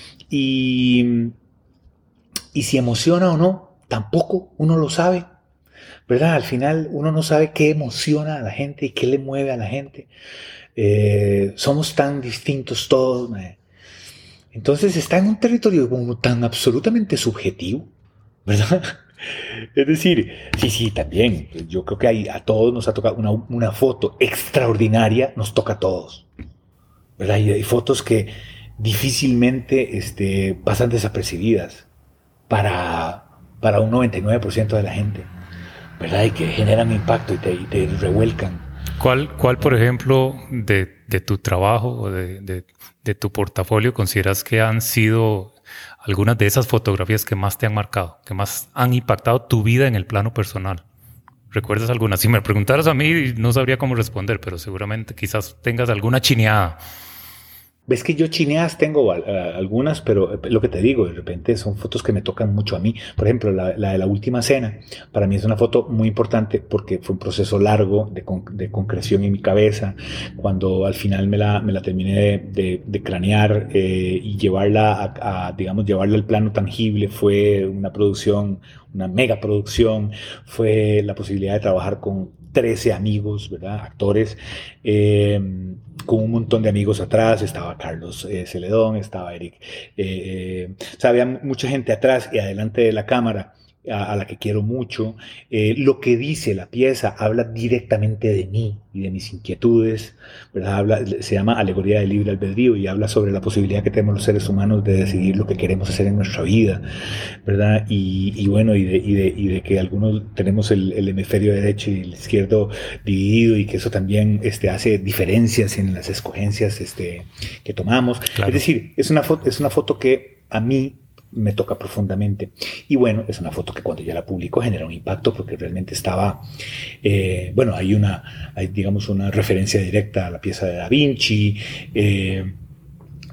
y, y si emociona o no, tampoco uno lo sabe, ¿verdad? Al final uno no sabe qué emociona a la gente y qué le mueve a la gente. Eh, somos tan distintos todos, ¿no? Entonces está en un territorio como tan absolutamente subjetivo, ¿verdad? Es decir, sí, sí, también. Yo creo que hay, a todos nos ha tocado una, una foto extraordinaria, nos toca a todos, ¿verdad? Y hay fotos que difícilmente este, pasan desapercibidas para, para un noventa y nueve por ciento de la gente, ¿verdad? Y que generan impacto y te, y te revuelcan. ¿Cuál, cuál, por ejemplo, de, de tu trabajo o de, de, de tu portafolio consideras que han sido algunas de esas fotografías que más te han marcado, que más han impactado tu vida en el plano personal? ¿Recuerdas alguna? Si me preguntaras a mí, no sabría cómo responder, pero seguramente quizás tengas alguna chineada. Ves que yo chineas tengo uh, algunas, pero lo que te digo, de repente son fotos que me tocan mucho a mí. Por ejemplo, la, la de la última cena, para mí es una foto muy importante porque fue un proceso largo de, con, de concreción en mi cabeza. Cuando al final me la, me la terminé de, de, de cranear eh, y llevarla a, a, digamos, llevarla al plano tangible, fue una producción, una mega producción, fue la posibilidad de trabajar con trece amigos, ¿verdad? Actores, eh, con un montón de amigos atrás, estaba Carlos eh, Celedón, estaba Eric, eh, eh, o sea, había mucha gente atrás y adelante de la cámara, a, a la que quiero mucho. Eh, lo que dice la pieza habla directamente de mí y de mis inquietudes, ¿verdad? Habla, se llama Alegoría del Libre Albedrío y habla sobre la posibilidad que tenemos los seres humanos de decidir lo que queremos hacer en nuestra vida, ¿verdad? Y, y bueno, y de, y, de, y de que algunos tenemos el, el hemisferio derecho y el izquierdo dividido y que eso también este, hace diferencias en las escogencias este, que tomamos. Claro. Es decir, es una, foto, es una foto que a mí me toca profundamente. Y bueno, es una foto que cuando ya la publico genera un impacto porque realmente estaba, eh, bueno, hay una, hay digamos una referencia directa a la pieza de Da Vinci, eh,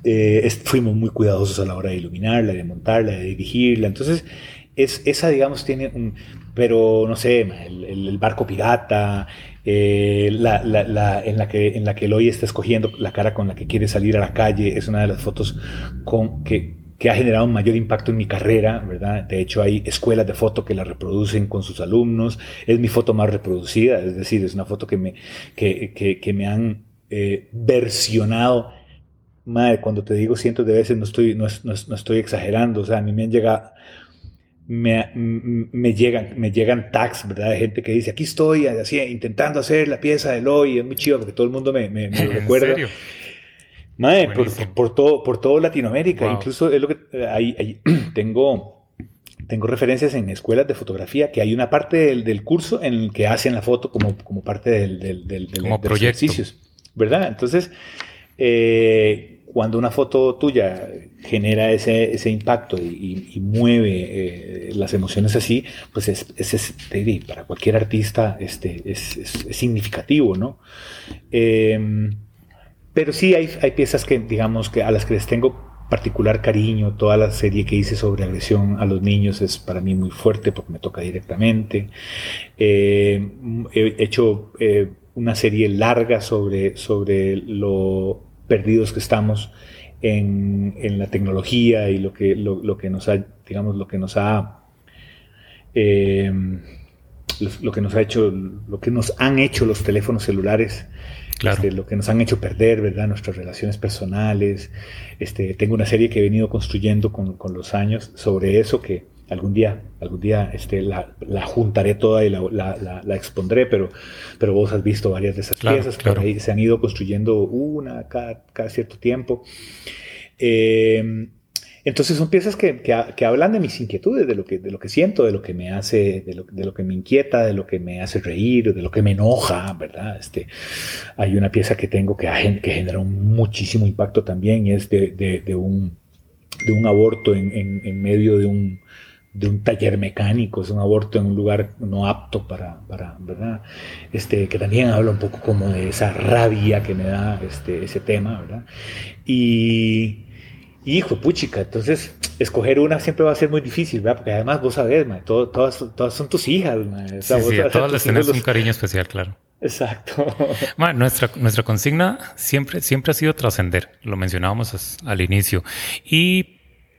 eh, es, fuimos muy cuidadosos a la hora de iluminarla, de montarla, de dirigirla. Entonces, es, esa, digamos, tiene un... Pero, no sé, el, el, el barco pirata, eh, la, la, la, en, la que, en la que Eloy está escogiendo la cara con la que quiere salir a la calle, es una de las fotos con que, que ha generado un mayor impacto en mi carrera, ¿verdad? De hecho, hay escuelas de foto que la reproducen con sus alumnos. Es mi foto más reproducida, es decir, es una foto que me, que, que, que me han eh, versionado. Madre, cuando te digo cientos de veces, no estoy, no, no, no estoy exagerando. O sea, a mí me han llegado... Me, me, llegan, me llegan tags, ¿verdad? De gente que dice, aquí estoy así, intentando hacer la pieza de Eloy, es muy chido porque todo el mundo me, me, me lo recuerda. ¿En serio? Madre, por, por, por, todo, por todo Latinoamérica, wow. Incluso es lo que hay, hay, tengo, tengo referencias en escuelas de fotografía que hay una parte del, del curso en el que hacen la foto como, como parte del, del, del, del, como de los ejercicios, ¿verdad? Entonces, eh, cuando una foto tuya genera ese, ese impacto y, y, y mueve eh, las emociones así, pues es, es, es, para cualquier artista este, es, es, es significativo, ¿no? Eh, pero sí hay, hay piezas que, digamos, que a las que les tengo particular cariño. Toda la serie que hice sobre agresión a los niños es para mí muy fuerte porque me toca directamente. Eh, he hecho eh, una serie larga sobre, sobre lo perdidos que estamos en, en la tecnología y lo que, lo, lo que nos ha, digamos, lo que nos ha eh, lo, lo que nos ha hecho, lo que nos han hecho los teléfonos celulares. Claro. Este, lo que nos han hecho perder, ¿verdad? Nuestras relaciones personales. Este, tengo una serie que he venido construyendo con, con los años sobre eso, que algún día, algún día este, la, la juntaré toda y la, la, la, la expondré, pero, pero vos has visto varias de esas claro, piezas, claro. Por ahí se han ido construyendo una cada, cada cierto tiempo. Eh, Entonces son piezas que, que, que hablan de mis inquietudes, de lo que, de lo que siento, de lo que me hace, de lo, de lo que me inquieta, de lo que me hace reír, de lo que me enoja, ¿verdad? Este, hay una pieza que tengo que, que generó muchísimo impacto también, y es de, de, de, un, de un aborto en, en, en medio de un, de un taller mecánico. Es un aborto en un lugar no apto para, para ¿verdad? Este, que también habla un poco como de esa rabia que me da este, ese tema, ¿verdad? Y... Hijo, puchica, entonces escoger una siempre va a ser muy difícil, ¿verdad? Porque además vos sabés, man, todo, todas, todas son tus hijas, man. O sea, sí, vos, sí, a todas les tenés los... un cariño especial, claro. Exacto. Man, nuestra, nuestra consigna siempre, siempre ha sido trascender, lo mencionábamos al inicio. Y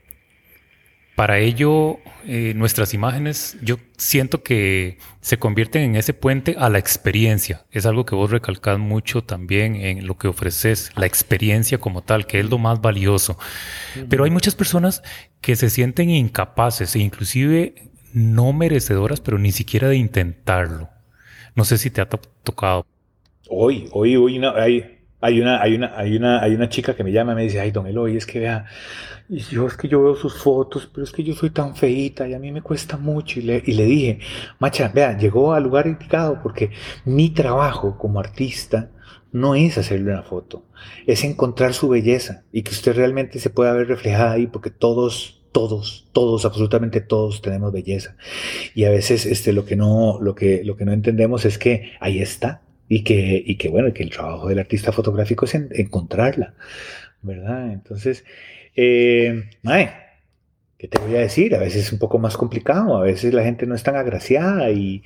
para ello, eh, nuestras imágenes, yo siento que se convierten en ese puente a la experiencia. Es algo que vos recalcás mucho también en lo que ofreces, la experiencia como tal, que es lo más valioso. Uh-huh. Pero hay muchas personas que se sienten incapaces e inclusive no merecedoras, pero ni siquiera de intentarlo. No sé si te ha to- tocado. Hoy, hoy, hoy, no, hay... Hay una, hay, una, hay, una, hay una chica que me llama y me dice, ay, don Eloy, es que vea, y yo es que yo veo sus fotos, pero es que yo soy tan feíta y a mí me cuesta mucho. Y le, y le dije, macha, vea, llegó al lugar indicado porque mi trabajo como artista no es hacerle una foto, es encontrar su belleza y que usted realmente se pueda ver reflejada ahí, porque todos, todos, todos, absolutamente todos tenemos belleza. Y a veces este, lo, que no, lo, que, lo que no entendemos es que ahí está. Y que, y que, bueno, que el trabajo del artista fotográfico es en, encontrarla, ¿verdad? Entonces, eh, mae, ¿qué te voy a decir? A veces es un poco más complicado, a veces la gente no es tan agraciada y,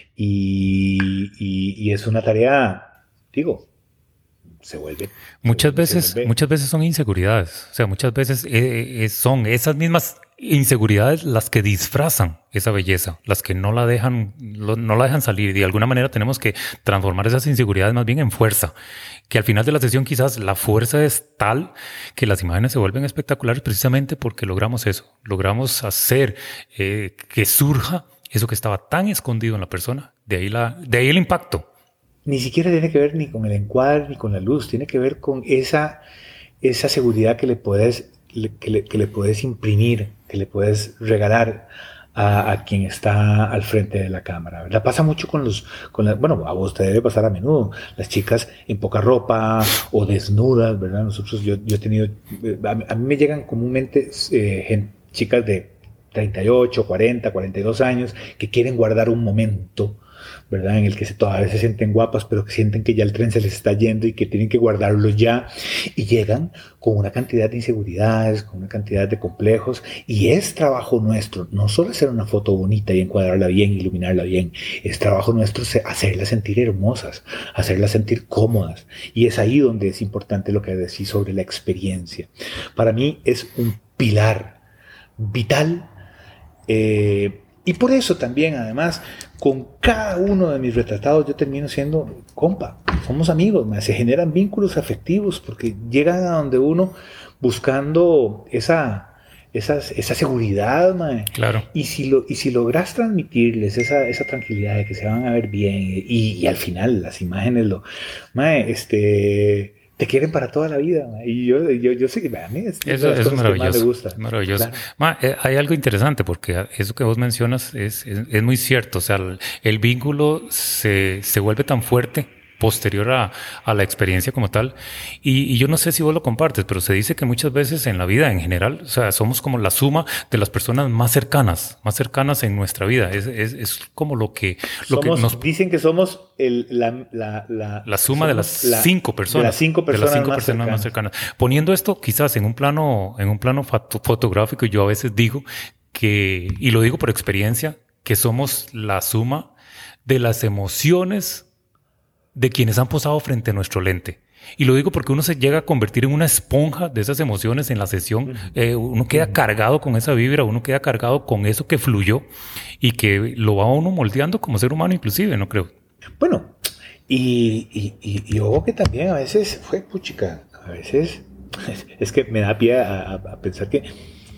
y, y, y es una tarea, digo, se vuelve. Muchas se, veces, se vuelve. muchas veces son inseguridades, o sea, muchas veces eh, eh, son esas mismas inseguridades las que disfrazan esa belleza, las que no la dejan, lo, no la dejan salir. Y de alguna manera tenemos que transformar esas inseguridades más bien en fuerza. Que al final de la sesión quizás la fuerza es tal que las imágenes se vuelven espectaculares precisamente porque logramos eso. Logramos hacer eh, que surja eso que estaba tan escondido en la persona. De ahí, la, de ahí el impacto. Ni siquiera tiene que ver ni con el encuadre ni con la luz. Tiene que ver con esa, esa seguridad que le puedes... Que le, que le puedes imprimir, que le puedes regalar a, a quien está al frente de la cámara, ¿verdad? Pasa mucho con los, con la, bueno, a vos te debe pasar a menudo, las chicas en poca ropa o desnudas, ¿verdad? Nosotros, yo, yo he tenido, a, a mí me llegan comúnmente eh, gente, chicas de treinta y ocho, cuarenta, cuarenta y dos años que quieren guardar un momento ¿verdad? En el que se, todavía se sienten guapas, pero que sienten que ya el tren se les está yendo y que tienen que guardarlo ya. Y llegan con una cantidad de inseguridades, con una cantidad de complejos. Y es trabajo nuestro, no solo hacer una foto bonita y encuadrarla bien, iluminarla bien. Es trabajo nuestro hacerlas sentir hermosas, hacerlas sentir cómodas. Y es ahí donde es importante lo que decís sobre la experiencia. Para mí es un pilar vital. Eh, y por eso también, además, con cada uno de mis retratados yo termino siendo compa, somos amigos, ¿no? Se generan vínculos afectivos porque llegan a donde uno buscando esa, esa, esa seguridad, ¿no? Claro. Y si, lo, y si logras transmitirles esa, esa tranquilidad de que se van a ver bien y, y al final las imágenes lo... ¿no? Este... te quieren para toda la vida, ma. Y yo, yo, yo sé que a mí es, eso, eso es maravilloso. Me gusta. Es maravilloso. Claro. Ma, eh, hay algo interesante porque eso que vos mencionas es, es, es muy cierto. O sea, el, el vínculo se, se vuelve tan fuerte posterior a, a la experiencia como tal. Y, y yo no sé si vos lo compartes, pero se dice que muchas veces en la vida en general, o sea, somos como la suma de las personas más cercanas, más cercanas en nuestra vida. Es, es, es como lo que, lo somos, que nos... Dicen que somos el, la, la, la, la suma de las la, cinco personas. De las cinco personas, de las cinco más, personas cercanas. más cercanas. Poniendo esto quizás en un plano, en un plano foto, fotográfico, yo a veces digo que, y lo digo por experiencia, que somos la suma de las emociones de quienes han posado frente a nuestro lente. Y lo digo porque uno se llega a convertir en una esponja de esas emociones en la sesión. Uh-huh. Eh, uno queda uh-huh. cargado con esa vibra, uno queda cargado con eso que fluyó y que lo va a uno moldeando como ser humano inclusive, ¿no creo? Bueno, y, y, y, y ojo que también a veces fue puchica, a veces es que me da pie a, a pensar que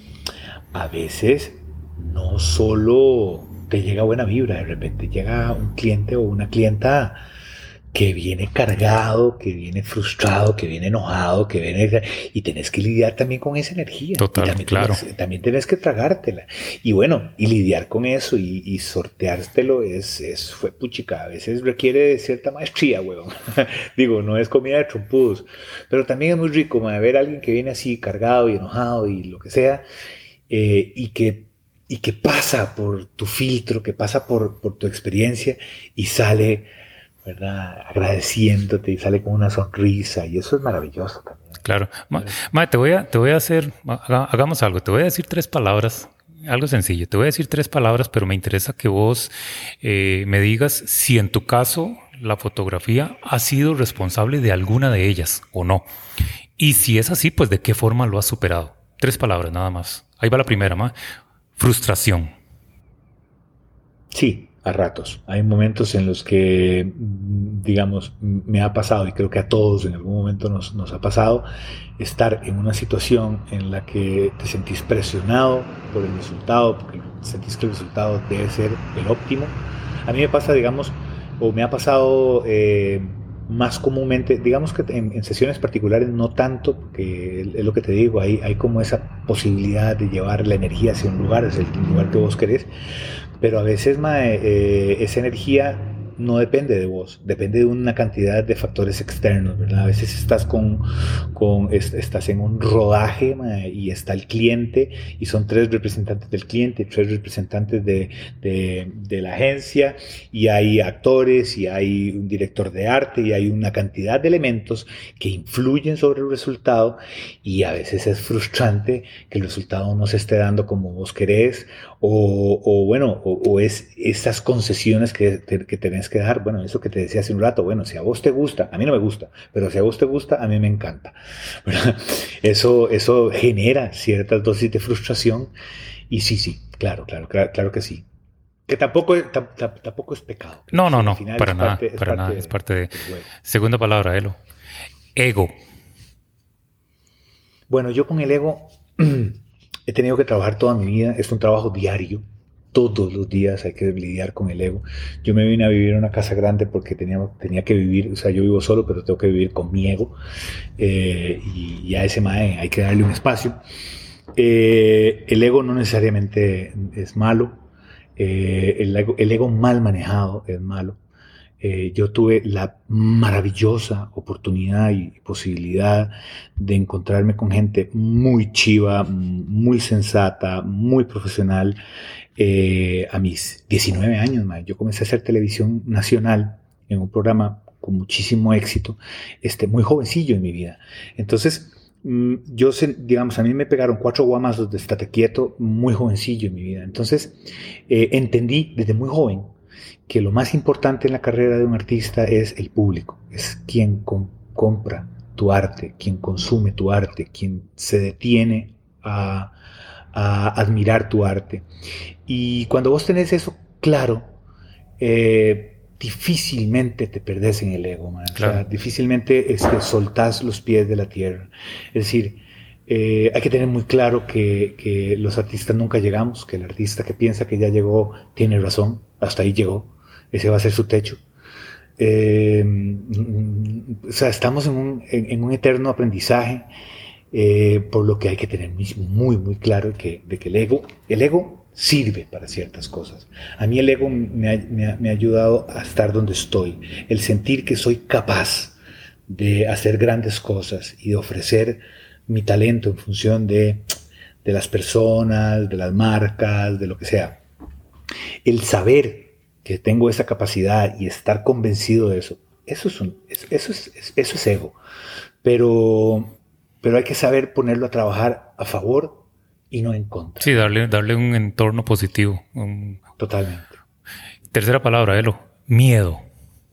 a veces no solo te llega buena vibra, de repente llega un cliente o una clienta que viene cargado, que viene frustrado, que viene enojado, que viene... Y tenés que lidiar también con esa energía. Total, y también claro. Tenés, también tenés que tragártela. Y bueno, y lidiar con eso y, y sorteártelo es, es... Fue puchica. A veces requiere cierta maestría, huevón. Digo, no es comida de trompudos. Pero también es muy rico, man, ver a alguien que viene así cargado y enojado y lo que sea. Eh, y que... y que pasa por tu filtro, que pasa por, por tu experiencia y sale... ¿verdad? Agradeciéndote y sale con una sonrisa y eso es maravilloso también. Claro. Ma, ma, te voy a te voy a hacer, hagamos algo, te voy a decir tres palabras, algo sencillo, te voy a decir tres palabras, pero me interesa que vos eh, me digas si en tu caso la fotografía ha sido responsable de alguna de ellas o no. Y si es así, pues de qué forma lo has superado. Tres palabras nada más. Ahí va la primera, ma. Frustración. Sí. A ratos. Hay momentos en los que, digamos, me ha pasado, y creo que a todos en algún momento nos, nos ha pasado, estar en una situación en la que te sentís presionado por el resultado, porque sentís que el resultado debe ser el óptimo. A mí me pasa, digamos, o me ha pasado eh, más comúnmente, digamos que en, en sesiones particulares no tanto, porque es lo que te digo, hay, hay como esa posibilidad de llevar la energía hacia un lugar, hacia el lugar que vos querés. Pero a veces mae, eh, esa energía no depende de vos, depende de una cantidad de factores externos, ¿verdad? A veces estás, con, con, estás en un rodaje mae, y está el cliente y son tres representantes del cliente, tres representantes de, de, de la agencia y hay actores y hay un director de arte y hay una cantidad de elementos que influyen sobre el resultado y a veces es frustrante que el resultado no se esté dando como vos querés o, o bueno, o, o es esas concesiones que, te, que tenés que dar, bueno, eso que te decía hace un rato, bueno, si a vos te gusta, a mí no me gusta, pero si a vos te gusta, a mí me encanta, ¿verdad? Eso, eso genera ciertas dosis de frustración y sí, sí, claro, claro, claro, claro que sí. Que tampoco, tam, tam, tampoco es pecado. No, no, no, para nada, parte, para nada, es parte de... Segunda palabra, Elo. Ego. Bueno, yo con el ego he tenido que trabajar toda mi vida, es un trabajo diario. Todos los días hay que lidiar con el ego. Yo me vine a vivir en una casa grande porque tenía, tenía que vivir, o sea, yo vivo solo, pero tengo que vivir con mi ego. Eh, y, y a ese mae hay que darle un espacio. Eh, el ego no necesariamente es malo. Eh, el, ego, el ego mal manejado es malo. Eh, yo tuve la maravillosa oportunidad y posibilidad de encontrarme con gente muy chiva, muy sensata, muy profesional. Eh, a mis diecinueve años, man, yo comencé a hacer televisión nacional en un programa con muchísimo éxito, este, muy jovencillo en mi vida. Entonces, yo, digamos, a mí me pegaron cuatro guamazos de estate quieto muy jovencillo en mi vida. Entonces, eh, entendí desde muy joven que lo más importante en la carrera de un artista es el público, es quien com compra tu arte, quien consume tu arte, quien se detiene a, a admirar tu arte. Y cuando vos tenés eso claro, eh, difícilmente te perdés en el ego, man. Claro. O sea, difícilmente este, soltás los pies de la tierra. Es decir, eh, hay que tener muy claro que, que los artistas nunca llegamos, que el artista que piensa que ya llegó tiene razón, hasta ahí llegó, ese va a ser su techo. Eh, o sea, estamos en un, en, en un eterno aprendizaje, eh, por lo que hay que tener muy, muy claro que, de que el ego, el ego sirve para ciertas cosas. A mí el ego me ha, me, ha, me ha ayudado a estar donde estoy, el sentir que soy capaz de hacer grandes cosas y de ofrecer mi talento en función de, de las personas, de las marcas, de lo que sea. El saber que tengo esa capacidad y estar convencido de eso, eso es, un, eso es, eso es ego. Pero, pero hay que saber ponerlo a trabajar a favor y no en contra. Sí, darle, darle un entorno positivo. Un... Totalmente. Tercera palabra, Elo. Miedo.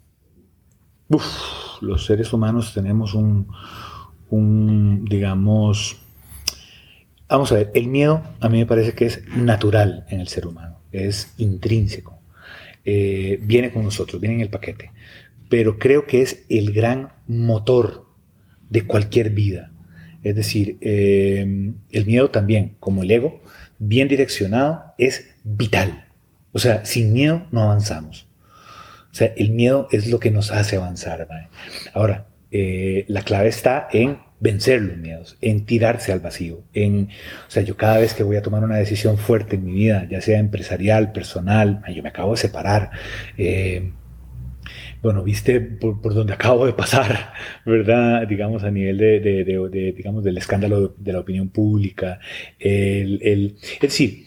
Uf, los seres humanos tenemos un, un, digamos... Vamos a ver, el miedo a mí me parece que es natural en el ser humano. Es intrínseco. Eh, viene con nosotros, viene en el paquete. Pero creo que es el gran motor de cualquier vida. Es decir, eh, el miedo también, como el ego, bien direccionado, es vital. O sea, sin miedo no avanzamos. O sea, el miedo es lo que nos hace avanzar, ¿vale? Ahora, eh, la clave está en vencer los miedos, en tirarse al vacío. En, o sea, yo cada vez que voy a tomar una decisión fuerte en mi vida, ya sea empresarial, personal, yo me acabo de separar. Eh, Bueno, viste por, por donde acabo de pasar, ¿verdad? Digamos, a nivel de, de, de, de digamos, del escándalo de la opinión pública. El, el, es decir,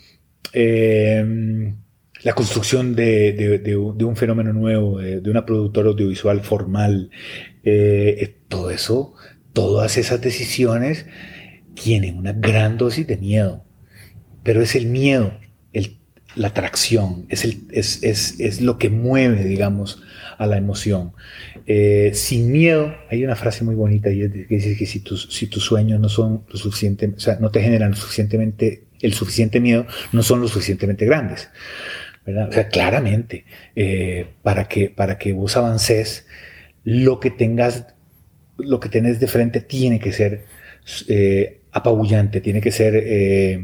eh, la construcción de, de, de, de un fenómeno nuevo, de, de una productora audiovisual formal, eh, todo eso, todas esas decisiones tienen una gran dosis de miedo. Pero es el miedo, el, la atracción, es, el, es, es, es lo que mueve, digamos, a la emoción. Eh, sin miedo, hay una frase muy bonita y es que dice que si tus, si tus sueños no son lo suficiente, o sea, no te generan lo suficientemente, el suficiente miedo, no son lo suficientemente grandes, ¿verdad? O sea, claramente, eh, para que, para que vos avances, lo que tengas, lo que tenés de frente tiene que ser eh, apabullante, tiene que ser eh,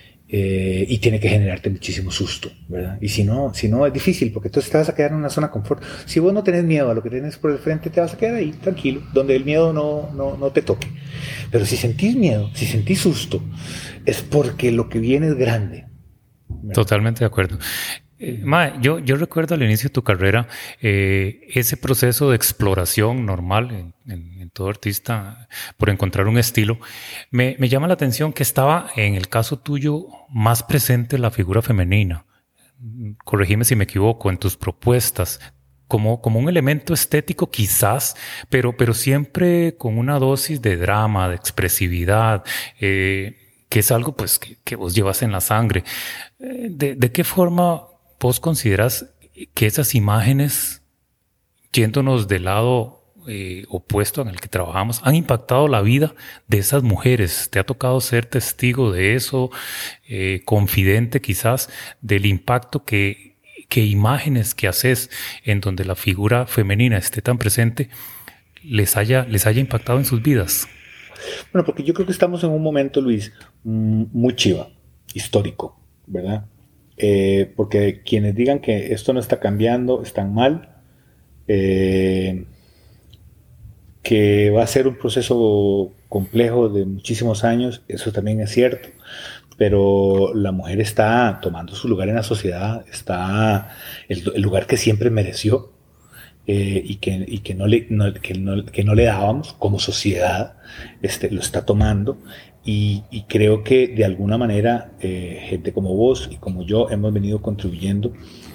Eh, y tiene que generarte muchísimo susto, ¿verdad? Y si no, si no es difícil, porque entonces te vas a quedar en una zona de confort. Si vos no tenés miedo a lo que tenés por el frente, te vas a quedar ahí, tranquilo, donde el miedo no, no, no te toque. Pero si sentís miedo, si sentís susto, es porque lo que viene es grande, ¿verdad? Totalmente de acuerdo. Eh, Mae, yo, yo recuerdo al inicio de tu carrera eh, ese proceso de exploración normal en, en, en todo artista por encontrar un estilo. Me, me llama la atención que estaba en el caso tuyo más presente la figura femenina. Corregime si me equivoco en tus propuestas. Como, como un elemento estético quizás, pero, pero siempre con una dosis de drama, de expresividad, eh, que es algo pues que, que vos llevas en la sangre. Eh, ¿de, de qué forma vos consideras que esas imágenes, yéndonos del lado eh, opuesto en el que trabajamos, han impactado la vida de esas mujeres? ¿Te ha tocado ser testigo de eso, eh, confidente quizás del impacto que, que imágenes que haces en donde la figura femenina esté tan presente les haya, les haya impactado en sus vidas? Bueno, porque yo creo que estamos en un momento, Luis, muy chiva, histórico, ¿verdad? Eh, porque quienes digan que esto no está cambiando están mal, eh, que va a ser un proceso complejo de muchísimos años, eso también es cierto, pero la mujer está tomando su lugar en la sociedad, está el, el lugar que siempre mereció, eh, y, que, y que, no le, no, que, no, que no le dábamos como sociedad, este, lo está tomando. Y, y creo que de alguna manera eh, gente como vos y como yo hemos venido contribuyendo.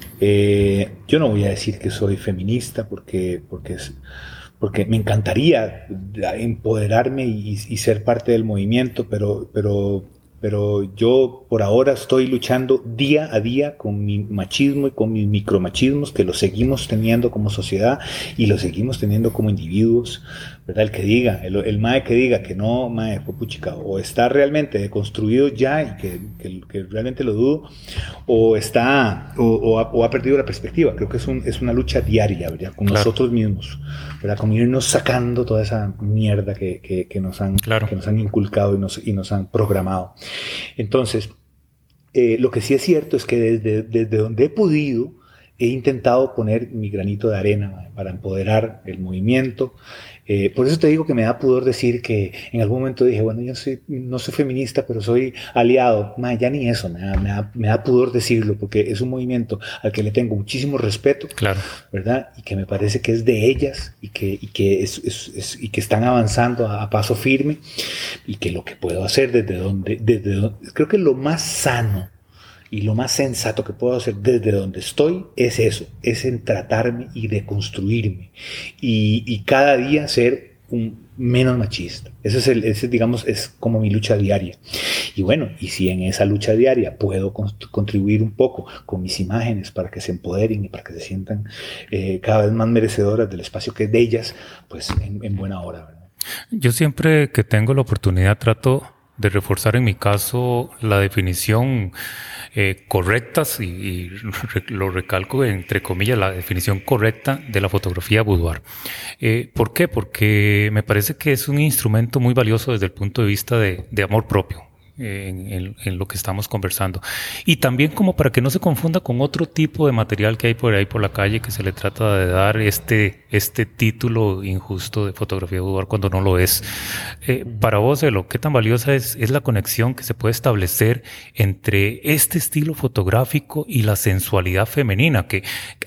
Eh, yo no voy a decir que soy feminista porque, porque, es, porque me encantaría empoderarme y, y ser parte del movimiento, pero, pero, pero yo por ahora estoy luchando día a día con mi machismo y con mis micromachismos que los seguimos teniendo como sociedad y los seguimos teniendo como individuos, ¿verdad? El que diga, el, el mae que diga que no, mae, puchica, o está realmente deconstruido ya y que, que, que realmente lo dudo, o está, o, o, ha, o ha perdido la perspectiva. Creo que es, un, es una lucha diaria, ¿verdad? Con claro. nosotros mismos, ¿verdad? Con irnos sacando toda esa mierda que, que, que, nos, han, claro. que nos han inculcado y nos, y nos han programado. Entonces, eh, lo que sí es cierto es que desde, desde donde he podido, he intentado poner mi granito de arena para empoderar el movimiento. Eh, por eso te digo que me da pudor decir que en algún momento dije, bueno, yo soy, no soy feminista, pero soy aliado. Ma, ya ni eso, me da, me, da, me da pudor decirlo, porque es un movimiento al que le tengo muchísimo respeto, claro. ¿verdad? Y que me parece que es de ellas y que, y que, es, es, es, y que están avanzando a, a paso firme y que lo que puedo hacer desde donde, desde donde, creo que lo más sano y lo más sensato que puedo hacer desde donde estoy es eso, es en tratarme y deconstruirme y, y cada día ser un menos machista. Ese es el, ese, digamos, es como mi lucha diaria. Y bueno, y si en esa lucha diaria puedo contribuir un poco con mis imágenes para que se empoderen y para que se sientan eh, cada vez más merecedoras del espacio que es de ellas, pues en, en buena hora, ¿verdad? Yo siempre que tengo la oportunidad trato de reforzar en mi caso la definición eh, correcta, y, y lo recalco entre comillas, la definición correcta de la fotografía boudoir. Eh, ¿Por qué? Porque me parece que es un instrumento muy valioso desde el punto de vista de, de amor propio. En, en, en lo que estamos conversando. Y también como para que no se confunda con otro tipo de material que hay por ahí por la calle que se le trata de dar este, este título injusto de fotografía boudoir cuando no lo es. Eh, para vos, Elo, ¿qué tan valiosa es, es la conexión que se puede establecer entre este estilo fotográfico y la sensualidad femenina que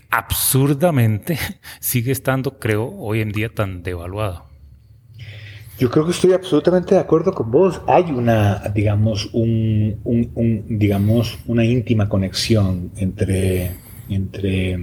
absurdamente sigue estando, creo, hoy en día tan devaluada? Yo creo que estoy absolutamente de acuerdo con vos. Hay una, digamos, un, un, un, digamos, una íntima conexión entre, entre,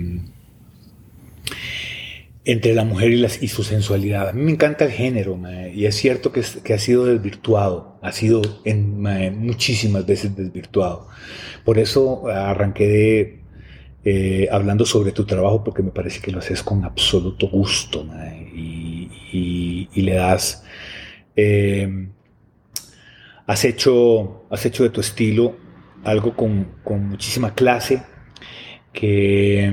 entre la mujer y, las, y su sensualidad. A mí me encanta el género, mae, y es cierto que, es, que ha sido desvirtuado, ha sido en, mae, muchísimas veces desvirtuado. Por eso arranqué de, eh, hablando sobre tu trabajo, porque me parece que lo haces con absoluto gusto, mae, y, y, y le das... Eh, has hecho, has hecho de tu estilo algo con, con muchísima clase que,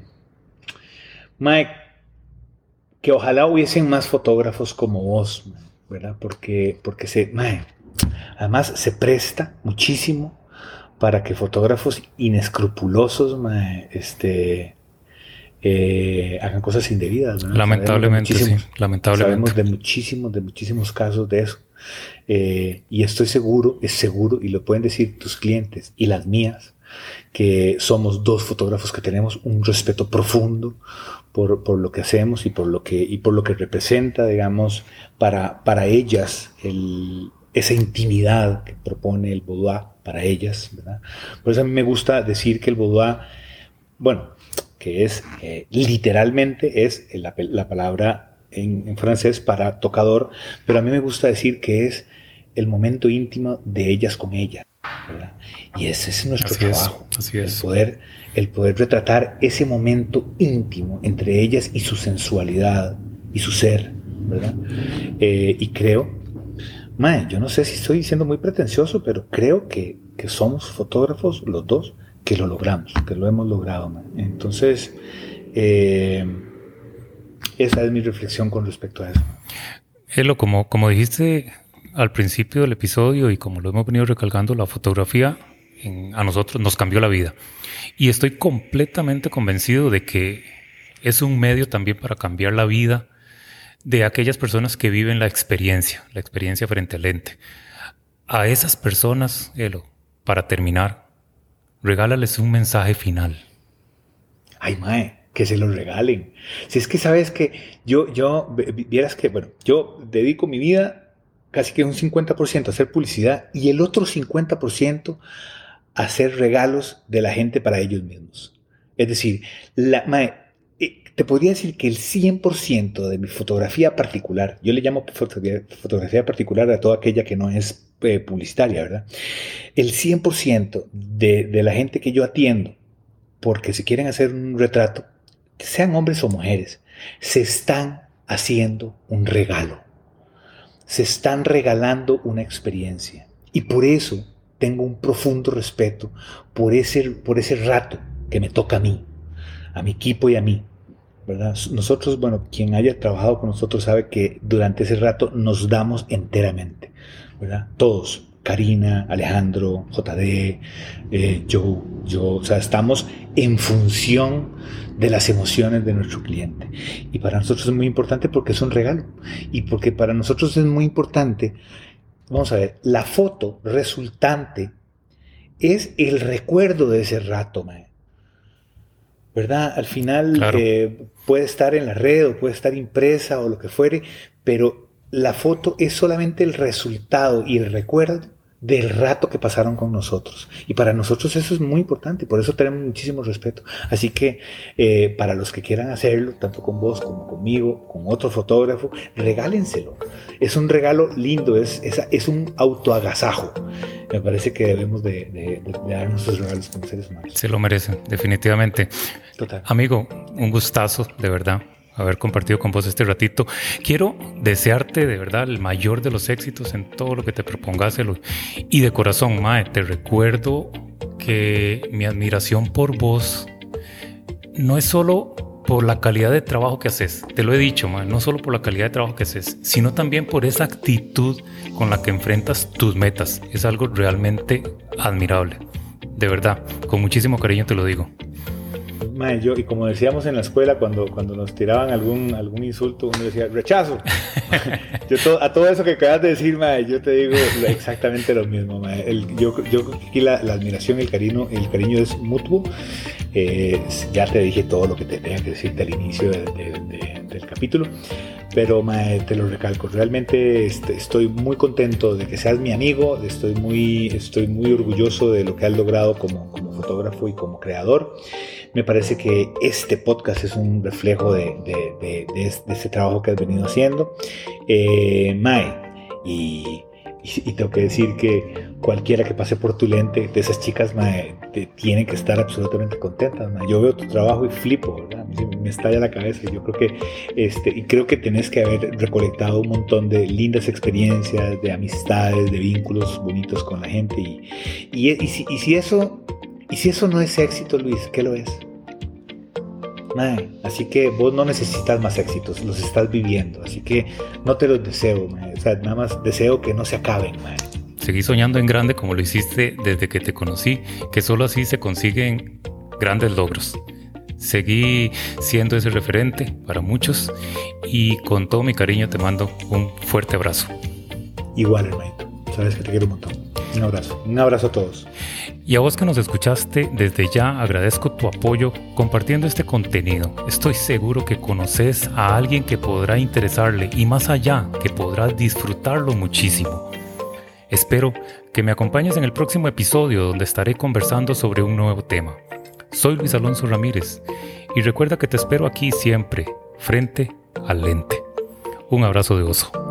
mae, que ojalá hubiesen más fotógrafos como vos, ¿verdad? Porque, porque se, mae, además se presta muchísimo para que fotógrafos inescrupulosos, mae, este, eh, hagan cosas indebidas, ¿verdad? Lamentablemente, sí, lamentablemente. Sabemos de muchísimos, de muchísimos casos de eso. Eh, y estoy seguro, es seguro, y lo pueden decir tus clientes y las mías, que somos dos fotógrafos que tenemos un respeto profundo por, por lo que hacemos y por lo que, y por lo que representa, digamos, para, para ellas el, esa intimidad que propone el boudoir para ellas, ¿verdad? Por eso a mí me gusta decir que el boudoir, bueno, que es eh, literalmente es la, la palabra en, en francés para tocador, pero a mí me gusta decir que es el momento íntimo de ellas con ella, ¿verdad? Y ese es nuestro así trabajo, es, así es. El, poder, el poder retratar ese momento íntimo entre ellas y su sensualidad y su ser, ¿verdad? Eh, y creo, mae, yo no sé si estoy siendo muy pretencioso, pero creo que, que somos fotógrafos los dos que lo logramos, que lo hemos logrado, man. Entonces, eh, esa es mi reflexión con respecto a eso. Elo, como, como dijiste al principio del episodio y como lo hemos venido recalcando, la fotografía en, a nosotros nos cambió la vida. Y estoy completamente convencido de que es un medio también para cambiar la vida de aquellas personas que viven la experiencia, la experiencia frente al lente. A esas personas, Elo, para terminar, regálales un mensaje final. Ay, mae, que se los regalen. Si es que sabes que yo, yo, vieras que, bueno, yo dedico mi vida casi que un cincuenta por ciento a hacer publicidad y el otro cincuenta por ciento a hacer regalos de la gente para ellos mismos. Es decir, la, mae, te podría decir que el cien por ciento de mi fotografía particular, yo le llamo fotografía, fotografía particular a toda aquella que no es eh, publicitaria, ¿verdad? El cien por ciento de, de la gente que yo atiendo, porque si quieren hacer un retrato, sean hombres o mujeres, se están haciendo un regalo. Se están regalando una experiencia. Y por eso tengo un profundo respeto por ese, por ese rato que me toca a mí, a mi equipo y a mí, ¿verdad? Nosotros, bueno, quien haya trabajado con nosotros sabe que durante ese rato nos damos enteramente, ¿verdad? Todos. Karina, Alejandro, J D, eh, yo, yo, o sea, estamos en función de las emociones de nuestro cliente. Y para nosotros es muy importante porque es un regalo. Y porque para nosotros es muy importante, vamos a ver, la foto resultante es el recuerdo de ese rato, man. ¿Verdad? Al final claro. eh, puede estar en la red o puede estar impresa o lo que fuere, pero la foto es solamente el resultado y el recuerdo del rato que pasaron con nosotros. Y para nosotros eso es muy importante, por eso tenemos muchísimo respeto. Así que eh, para los que quieran hacerlo, tanto con vos como conmigo, con otro fotógrafo, regálenselo. Es un regalo lindo, es, es, es un autoagasajo. Me parece que debemos de, de, de, de dar nuestros regalos como seres humanos. Se lo merecen, definitivamente. Total. Amigo, un gustazo, de verdad, haber compartido con vos este ratito. Quiero desearte de verdad el mayor de los éxitos en todo lo que te propongas. Y de corazón, mae, te recuerdo que mi admiración por vos no es solo por la calidad de trabajo que haces. Te lo he dicho, mae, no solo por la calidad de trabajo que haces, sino también por esa actitud con la que enfrentas tus metas. Es algo realmente admirable. De verdad, con muchísimo cariño te lo digo. Mae, yo, y como decíamos en la escuela, cuando, cuando nos tiraban algún, algún insulto, uno decía, rechazo. yo to, a todo eso que acabas de decir, mae, yo te digo exactamente lo mismo. Mae. El, yo, yo creo que aquí la, la admiración, el cariño, el cariño es mutuo. Eh, ya te dije todo lo que te tenía que decirte al inicio de, de, de, del capítulo. Pero mae, te lo recalco, realmente este, estoy muy contento de que seas mi amigo, estoy muy, estoy muy orgulloso de lo que has logrado como, como fotógrafo y como creador. Me parece que este podcast es un reflejo de, de, de, de, de este trabajo que has venido haciendo. Eh, Mae, y, y, y tengo que decir que cualquiera que pase por tu lente, de esas chicas, Mae, te, tienen que estar absolutamente contentas. Mae. Yo veo tu trabajo y flipo, ¿verdad? Me, me estalla la cabeza. Yo creo que, este, y creo que tenés que haber recolectado un montón de lindas experiencias, de amistades, de vínculos bonitos con la gente. Y, y, y, si, y si eso... Y si eso no es éxito, Luis, ¿qué lo es? Mae, así que vos no necesitas más éxitos, los estás viviendo. Así que no te los deseo, mae. O sea, nada más deseo que no se acaben, mae. Seguí soñando en grande como lo hiciste desde que te conocí, que solo así se consiguen grandes logros. Seguí siendo ese referente para muchos y con todo mi cariño te mando un fuerte abrazo. Igual, hermanito. Sabes que te quiero un montón. Un abrazo. Un abrazo a todos. Y a vos que nos escuchaste, desde ya agradezco tu apoyo compartiendo este contenido. Estoy seguro que conoces a alguien que podrá interesarle y más allá, que podrás disfrutarlo muchísimo. Espero que me acompañes en el próximo episodio donde estaré conversando sobre un nuevo tema. Soy Luis Alonso Ramírez y recuerda que te espero aquí siempre, frente al lente. Un abrazo de oso.